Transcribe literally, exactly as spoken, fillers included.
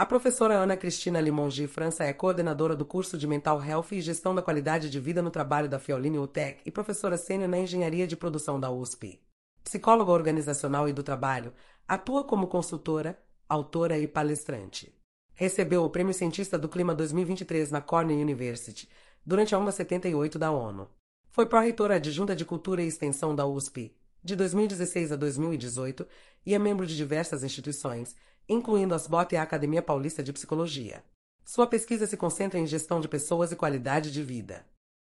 A professora Ana Cristina Limongi França é coordenadora do curso de Mental Health e Gestão da Qualidade de Vida no Trabalho da Fioline UTEC e professora sênior na Engenharia de Produção da U S P. Psicóloga organizacional e do trabalho, atua como consultora, autora e palestrante. Recebeu o Prêmio Cientista do Clima dois mil e vinte e três na Cornell University, durante a ONU setenta e oito da ONU. Foi pró-reitora adjunta de Cultura e Extensão da U S P, de dois mil e dezesseis a dois mil e dezoito, e é membro de diversas instituições, incluindo a S B O T e a Academia Paulista de Psicologia. Sua pesquisa se concentra em gestão de pessoas e qualidade de vida.